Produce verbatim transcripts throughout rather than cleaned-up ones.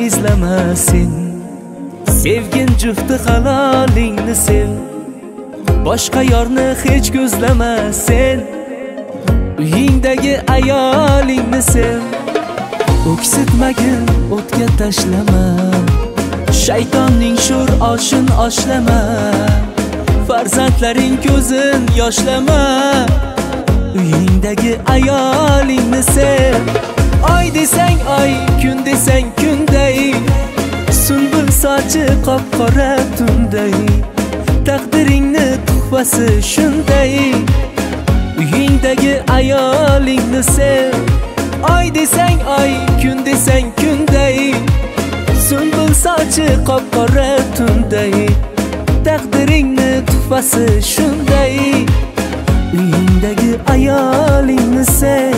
izlama sen. Sevgin jufti halolingni sev, boshqa yorni hech ko'zlama sen. Uyingdagi ayolingni sev, o'ksitmagin o'tga tashlama. Shaytonning sho'r oshin oshlama, farzandlaring ko'zin yoshlama. Uyingdagi ayolingni sev. Oy desang oy, kun desang kunday, sunbul sochi qop-qora tunday. Taqdiringni tuhfasi shunday. Uyingdagi ayolingni sev. Oy desang oy, kun desang kunday, sunbul sochi qop-qora tunday. Taqdiringni tuhfasi shunday. Uyingdagi ayolingni sev.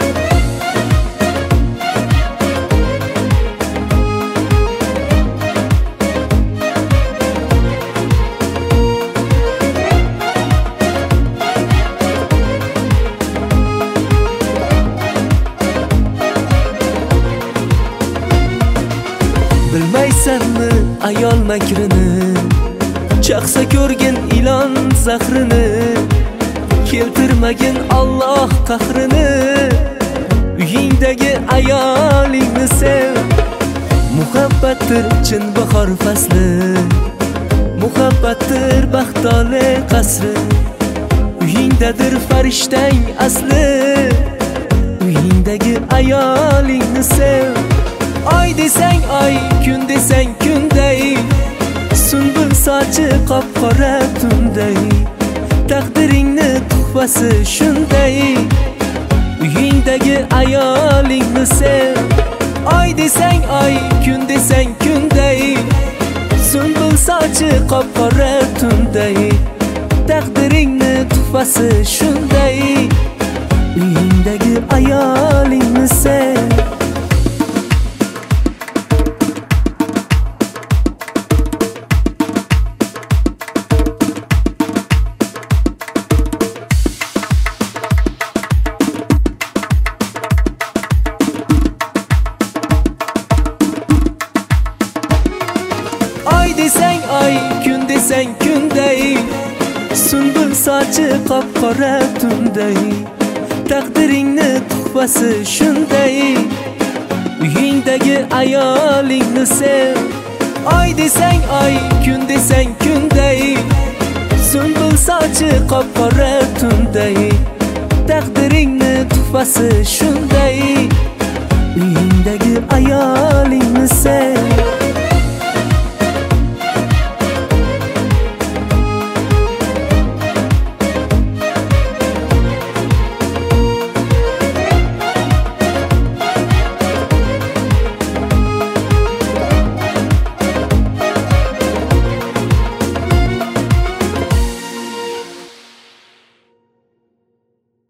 Bilmaysanmi ayol makrini, chaqsa ko'rgin ilon zahrini. Keltirmagin Alloh qahrini. Uyingdagi ayolingni sev. Muhabbatdir chin bahor fasli, muhabbatdir baxtli qasri. Uyingdadir farishtang asli. Uyingdagi ayolingni sev. Oy desang oy, kun desang kunday, sunbul sochi qop-qora tunday. Taqdiringni tuhfasi shunday. Uyingdagi ayolingni sev. Oy desang oy, kun desang kunday, sunbul sochi qop-qora tunday. Taqdiringni tuhfasi shunday. Uyingdagi ayolingni sev. Oy desang oy, kun desang kunday, sunbul sochi qop-qora tunday. Taqdiringni tuhfasi shunday. Uyingdagi ayolingni sev. Oy desang oy, kun desang kunday, sunbul sochi qop-qora tunday. Taqdiringni tuhfasi shunday.